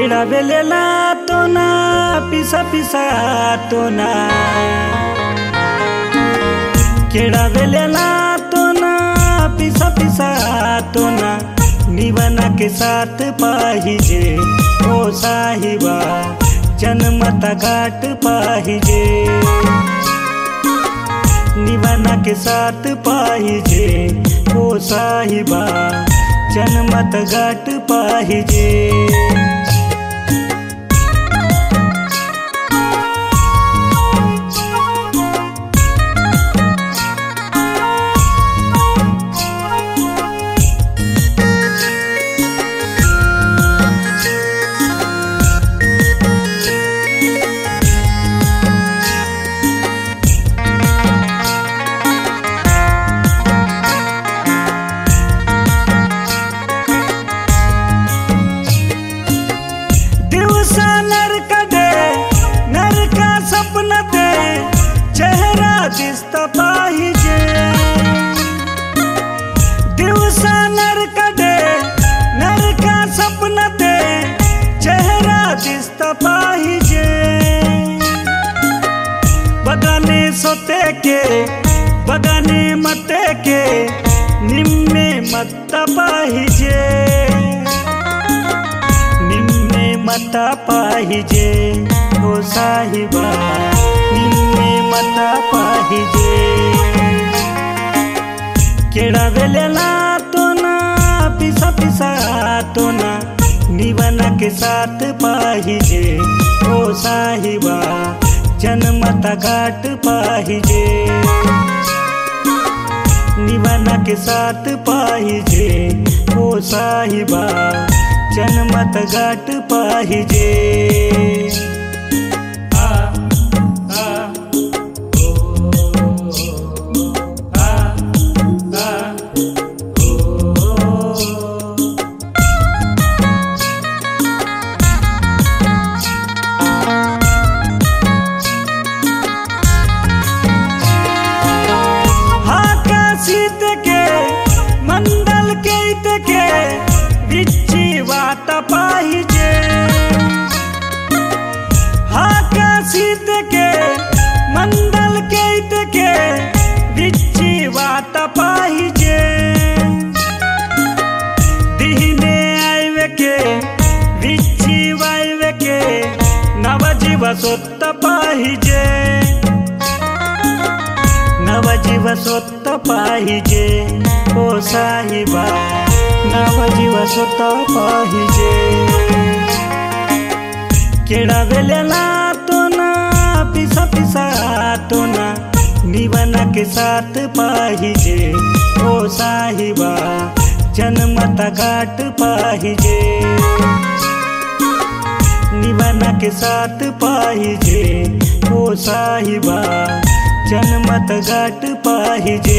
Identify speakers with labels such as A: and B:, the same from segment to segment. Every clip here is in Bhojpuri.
A: केळा वेलेला तो ना पिसा पिसा तो ना केळा वेलेला तो ना पिसा पिसा तो ना निवाना के साथ पाहिजे ओ साहिबा जन्मता गाठ पाहिजे निवाना के साथ पाहिजे ओ साहिबा जन्मत गाठ पाहिजे। दिसता पाहिजे दिवसा नरकडे नरका सपना ते चेहरा दिसता पाहिजे बगाने सोते के बगाने मते के निम्मे मत्ता पाहिजे निम्मे मत्ता पाहिजे ओ साहिबा निम्मे मत्ता पाहिजे। केळा वेलेला तो ना पिसा पिसा तो ना निवाना के साथ पाहिजे ओ साहिबा जन्मता गाठ पाहिजे निवाना के साथ पाहिजे ओ साहिबा जन्मत गाठ पाहिजे। मंडल के इतके विच्ची वाता पाहिजे हाकाशीत के मंडल के इतके विच्ची वाता पाहिजे दिने आयवे के विच्ची वायवे के नवजीव सोत्त पाहिजे नवजीव सोत्त पाहिजे ओ साहिबा नवजीव सोत्त पाहिजे। केळा वेलेला तो ना पिसा पिसा तो ना निवाना के साथ पाहिजे ओ साहिबा जन्मता गाठ पाहिजे निवाना के साथ पाहिजे ओ साहिबा जन्मत गाठ पाहिजे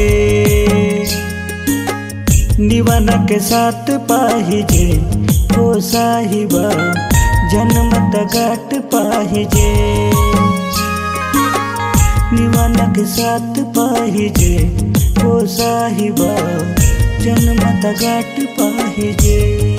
A: निवाना के साथ पाहिजे ओ साहिबा जन्मत गाठ पाहिजे निवाना के साथ पाहिजे ओ साहिबा जन्मत गाठ पाहिजे।